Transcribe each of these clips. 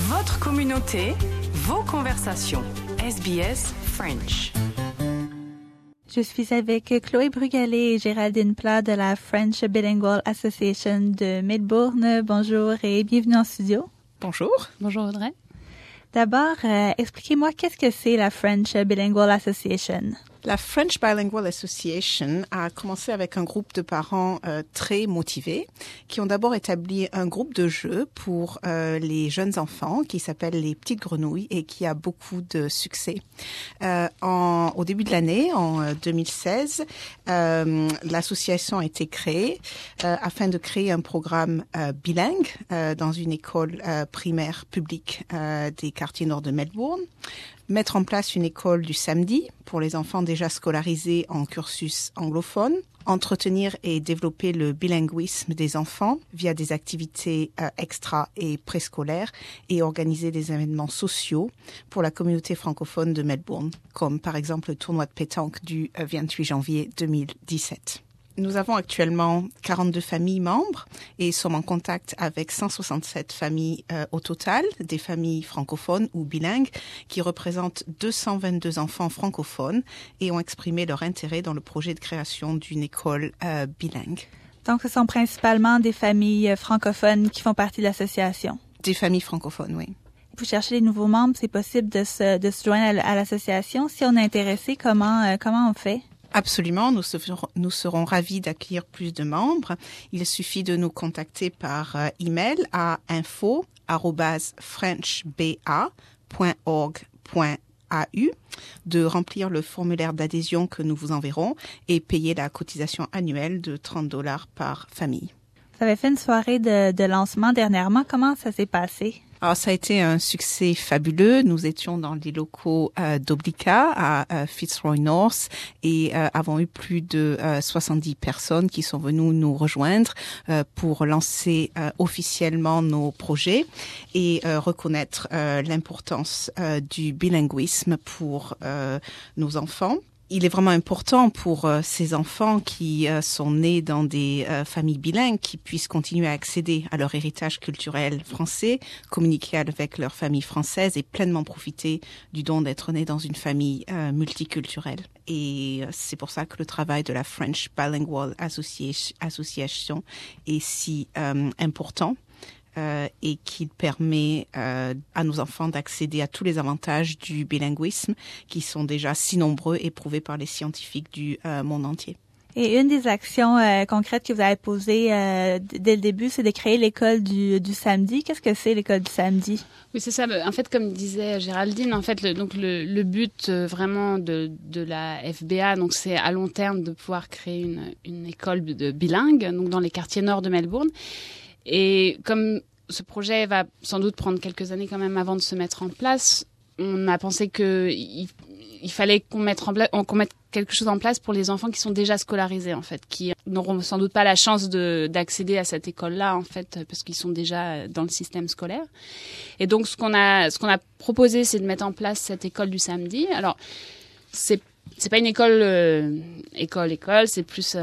Votre communauté, vos conversations. SBS French. Je suis avec Chloé Brugalet et Géraldine Plat de la French Bilingual Association de Melbourne. Bonjour et bienvenue en studio. Bonjour. Bonjour Audrey. D'abord, expliquez-moi qu'est-ce que c'est la French Bilingual Association? La French Bilingual Association a commencé avec un groupe de parents très motivés qui ont d'abord établi un groupe de jeu pour les jeunes enfants qui s'appelle les Petites Grenouilles et qui a beaucoup de succès. Au début de l'année, en 2016, l'association a été créée afin de créer un programme bilingue dans une école primaire publique des quartiers nord de Melbourne. Mettre en place une école du samedi pour les enfants déjà scolarisés en cursus anglophone, entretenir et développer le bilinguisme des enfants via des activités extra et préscolaires et organiser des événements sociaux pour la communauté francophone de Melbourne, comme par exemple le tournoi de pétanque du 28 janvier 2017. Nous avons actuellement 42 familles membres et sommes en contact avec 167 familles au total, des familles francophones ou bilingues qui représentent 222 enfants francophones et ont exprimé leur intérêt dans le projet de création d'une école bilingue. Donc, ce sont principalement des familles francophones qui font partie de l'association. Des familles francophones, oui. Vous cherchez des nouveaux membres, c'est possible de se joindre à l'association. Si on est intéressé, comment on fait? Absolument, nous serons ravis d'accueillir plus de membres. Il suffit de nous contacter par email à info@frenchba.org.au, de remplir le formulaire d'adhésion que nous vous enverrons et payer la cotisation annuelle de $30 par famille. Vous avez fait une soirée de lancement dernièrement. Comment ça s'est passé? Alors, ça a été un succès fabuleux. Nous étions dans les locaux d'Oblica à Fitzroy North et avons eu plus de 70 personnes qui sont venues nous rejoindre pour lancer officiellement nos projets et reconnaître l'importance du bilinguisme pour nos enfants. Il est vraiment important pour ces enfants qui sont nés dans des familles bilingues qui puissent continuer à accéder à leur héritage culturel français, communiquer avec leur famille française et pleinement profiter du don d'être né dans une famille multiculturelle. Et c'est pour ça que le travail de la French Bilingual Association est si important. Et qui permet à nos enfants d'accéder à tous les avantages du bilinguisme qui sont déjà si nombreux et prouvés par les scientifiques du monde entier. Et une des actions concrètes que vous avez posées dès le début, c'est de créer l'école du samedi. Qu'est-ce que c'est l'école du samedi? Oui, c'est ça. En fait, comme disait Géraldine, en fait, le but vraiment de la FBA, donc c'est à long terme de pouvoir créer une école de bilingue, donc dans les quartiers nord de Melbourne. Et comme ce projet va sans doute prendre quelques années quand même avant de se mettre en place, on a pensé qu'il fallait qu'on mette quelque chose en place pour les enfants qui sont déjà scolarisés, en fait, qui n'auront sans doute pas la chance d'accéder à cette école-là, en fait, parce qu'ils sont déjà dans le système scolaire. Et donc, ce qu'on a proposé, c'est de mettre en place cette école du samedi. Alors, c'est pas une école, c'est plus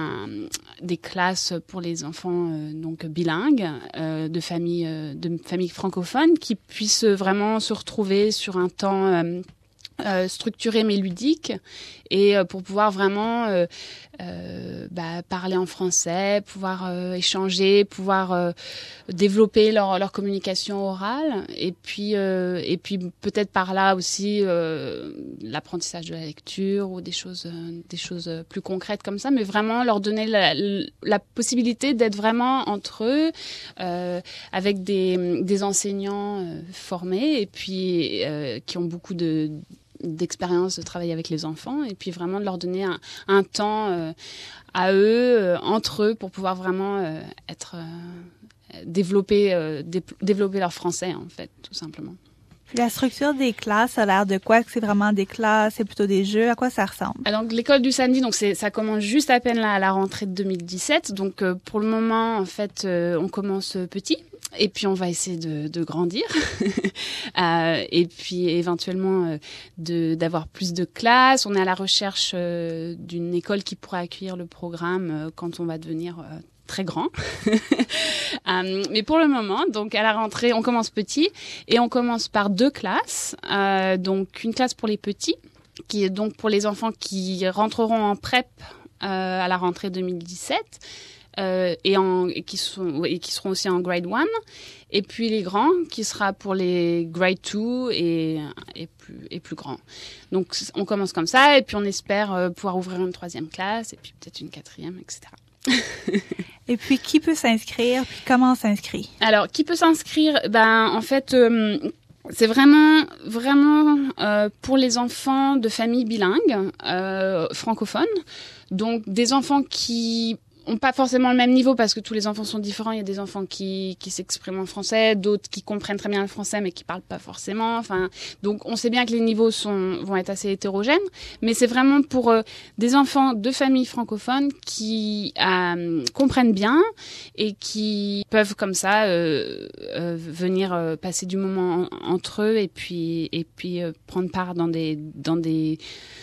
des classes pour les enfants donc bilingues de familles francophones qui puissent vraiment se retrouver sur un temps structuré mais ludique et pour pouvoir vraiment parler en français, pouvoir échanger, pouvoir développer leur communication orale et puis peut-être par là aussi l'apprentissage de la lecture ou des choses plus concrètes comme ça, mais vraiment leur donner la possibilité d'être vraiment entre eux avec des enseignants formés et puis qui ont beaucoup d'expérience de travailler avec les enfants et puis vraiment de leur donner un temps à eux, entre eux, pour pouvoir vraiment développer leur français, en fait, tout simplement. Puis la structure des classes, a l'air de quoi? Que c'est vraiment des classes, c'est plutôt des jeux? À quoi ça ressemble? Alors, l'école du samedi, donc ça commence juste à peine à la rentrée de 2017. Donc, pour le moment, en fait, on commence petit. Et puis, on va essayer de grandir. Et puis, éventuellement, d'avoir plus de classes. On est à la recherche d'une école qui pourra accueillir le programme quand on va devenir très grand. Mais pour le moment, donc à la rentrée, on commence petit et on commence par 2 classes. Donc une classe pour les petits, qui est donc pour les enfants qui rentreront en prep à la rentrée 2017. Et qui seront aussi en grade 1, et puis les grands qui sera pour les grade 2 et plus grands. Donc on commence comme ça et puis on espère pouvoir ouvrir une 3e classe et puis peut-être une 4e, etc. Et puis qui peut s'inscrire, puis comment on s'inscrit? Alors qui peut s'inscrire? En fait c'est vraiment pour les enfants de familles bilingues francophones, donc des enfants qui ont pas forcément le même niveau parce que tous les enfants sont différents. Il y a des enfants qui s'expriment en français, d'autres qui comprennent très bien le français mais qui parlent pas forcément. Enfin, donc on sait bien que les niveaux vont être assez hétérogènes, mais c'est vraiment pour des enfants de familles francophones qui comprennent bien et qui peuvent comme ça venir passer du moment entre eux et puis prendre part dans des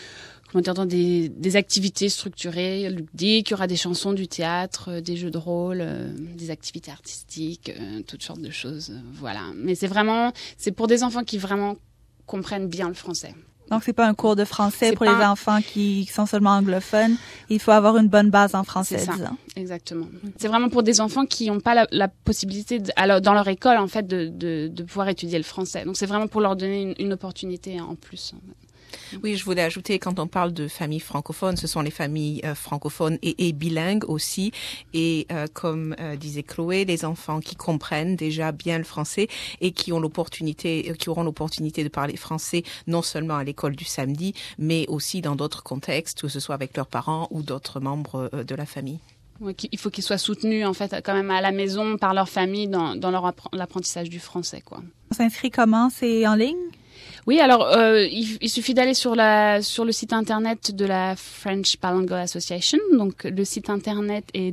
activités structurées, ludiques. Il y aura des chansons, du théâtre, des jeux de rôle, des activités artistiques, toutes sortes de choses. Voilà. Mais c'est pour des enfants qui vraiment comprennent bien le français. Donc, c'est pas un cours de français pour les enfants qui sont seulement anglophones. Il faut avoir une bonne base en français, c'est ça, disons. Exactement. C'est vraiment pour des enfants qui n'ont pas la possibilité, dans leur école, en fait, de pouvoir étudier le français. Donc, c'est vraiment pour leur donner une opportunité en plus. Oui, je voulais ajouter, quand on parle de familles francophones, ce sont les familles francophones et bilingues aussi. Et comme disait Chloé, les enfants qui comprennent déjà bien le français et qui auront l'opportunité de parler français non seulement à l'école du samedi, mais aussi dans d'autres contextes, que ce soit avec leurs parents ou d'autres membres de la famille. Ouais, il faut qu'ils soient soutenus en fait quand même à la maison par leur famille dans l'apprentissage du français, quoi. On s'inscrit comment? C'est en ligne? Oui, alors il suffit d'aller sur le site internet de la French Bilingual Association. Donc le site internet est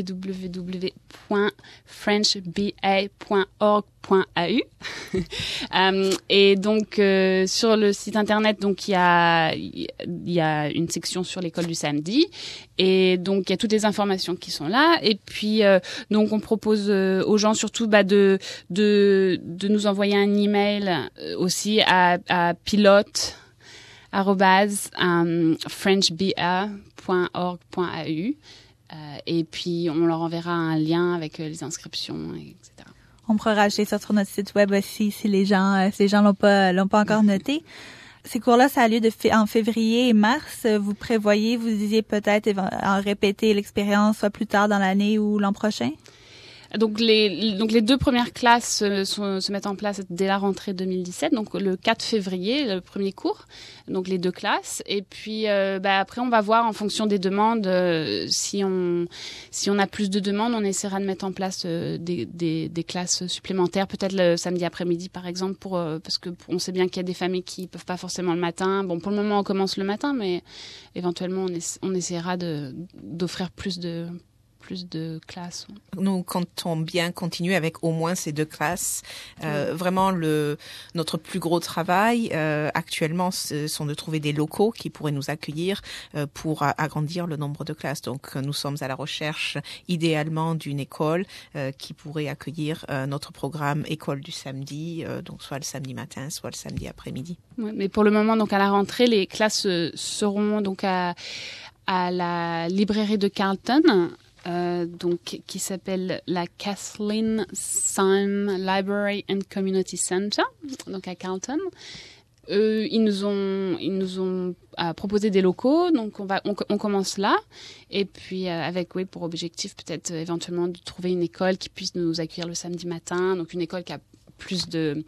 www.frenchba.org.au. Et donc sur le site internet, donc il y a une section sur l'école du samedi et donc il y a toutes les informations qui sont là. Et puis donc on propose aux gens surtout de nous envoyer un email aussi à pilote@frenchba.org.au et puis on leur enverra un lien avec les inscriptions, etc. On pourra rajouter ça sur notre site web aussi si les gens l'ont pas encore noté. Ces cours-là, ça a lieu en février et mars. Vous disiez peut-être en répéter l'expérience soit plus tard dans l'année ou l'an prochain? Donc les 2 premières classes se mettent en place dès la rentrée 2017, donc le 4 février, le premier cours, donc les 2 classes. Et puis après on va voir en fonction des demandes, si on a plus de demandes, on essaiera de mettre en place des classes supplémentaires, peut-être le samedi après-midi par exemple, parce que on sait bien qu'il y a des familles qui peuvent pas forcément le matin. Bon, pour le moment on commence le matin, mais éventuellement on essaiera d'offrir plus de classes. Nous comptons bien continuer avec au moins ces 2 classes. Vraiment, notre plus gros travail actuellement, ce sont de trouver des locaux qui pourraient nous accueillir pour agrandir le nombre de classes. Donc, nous sommes à la recherche idéalement d'une école qui pourrait accueillir notre programme école du samedi, donc soit le samedi matin, soit le samedi après-midi. Ouais, mais pour le moment, donc à la rentrée, les classes seront donc à la librairie de Carleton. Donc qui s'appelle la Kathleen Syme Library and Community Center, donc à Carleton. Ils nous ont proposé des locaux, donc on commence là, et puis pour objectif peut-être éventuellement de trouver une école qui puisse nous accueillir le samedi matin, donc une école qui a plus de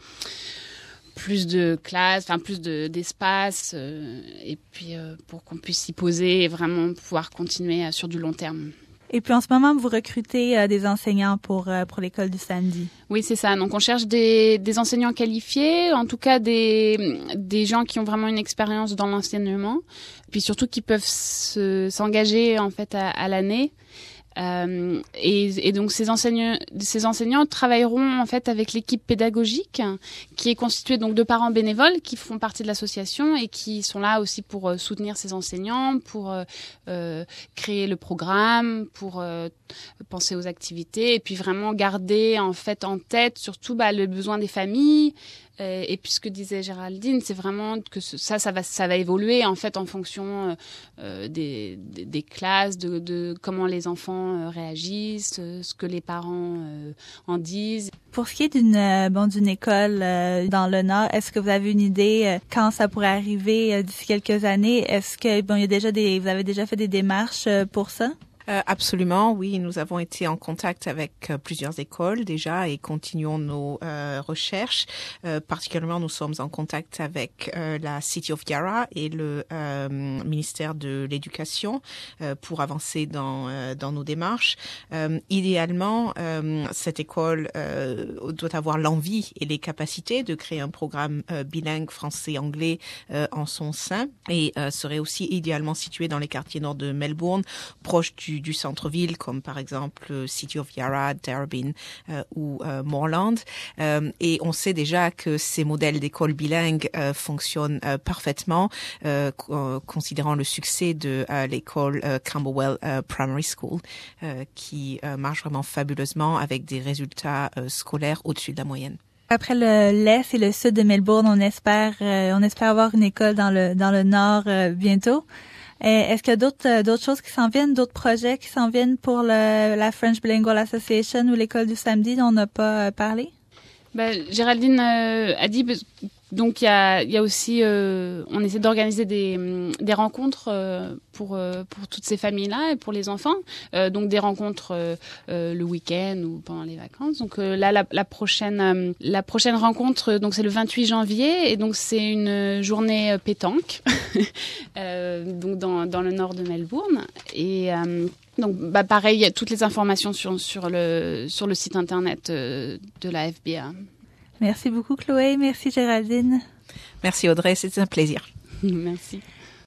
classes, enfin plus d'espace, et puis pour qu'on puisse s'y poser et vraiment pouvoir continuer sur du long terme. Et puis en ce moment, vous recrutez des enseignants pour l'école du samedi. Oui, c'est ça. Donc on cherche des enseignants qualifiés, en tout cas des gens qui ont vraiment une expérience dans l'enseignement, puis surtout qui peuvent s'engager en fait à l'année. Et donc ces enseignants travailleront en fait avec l'équipe pédagogique qui est constituée donc de parents bénévoles qui font partie de l'association et qui sont là aussi pour soutenir ces enseignants, pour créer le programme, pour penser aux activités et puis vraiment garder en fait en tête surtout le besoin des familles. Et puis ce que disait Géraldine, c'est vraiment que ça va évoluer en fait en fonction des classes, de comment les enfants réagissent, ce que les parents en disent. Pour ce qui est d'une école dans le Nord, est-ce que vous avez une idée quand ça pourrait arriver d'ici quelques années? Est-ce que vous avez déjà fait des démarches pour ça? Absolument, oui. Nous avons été en contact avec plusieurs écoles déjà et continuons nos recherches. Particulièrement, nous sommes en contact avec la City of Yarra et le ministère de l'Éducation pour avancer dans nos démarches. Idéalement, cette école doit avoir l'envie et les capacités de créer un programme bilingue français-anglais en son sein et serait aussi idéalement situé dans les quartiers nord de Melbourne, proche du centre-ville, comme par exemple City of Yarra, Darebin ou Moreland. Et on sait déjà que ces modèles d'école bilingue fonctionnent parfaitement, considérant le succès de l'école Camberwell Primary School, qui marche vraiment fabuleusement avec des résultats scolaires au-dessus de la moyenne. Après l'Est et le Sud de Melbourne, on espère avoir une école dans le Nord bientôt. Est-ce qu'il y a d'autres choses qui s'en viennent, d'autres projets qui s'en viennent pour la French Bilingual Association ou l'école du samedi dont on n'a pas parlé? Géraldine a dit, donc il y a aussi, on essaie d'organiser des rencontres pour toutes ces familles-là et pour les enfants. Donc des rencontres le week-end ou pendant les vacances. Donc là, la prochaine rencontre, donc c'est le 28 janvier et donc c'est une journée pétanque, donc dans le nord de Melbourne et donc pareil, il y a toutes les informations sur le site internet de la FBA. Merci beaucoup Chloé, merci Géraldine. Merci Audrey, c'était un plaisir. Merci.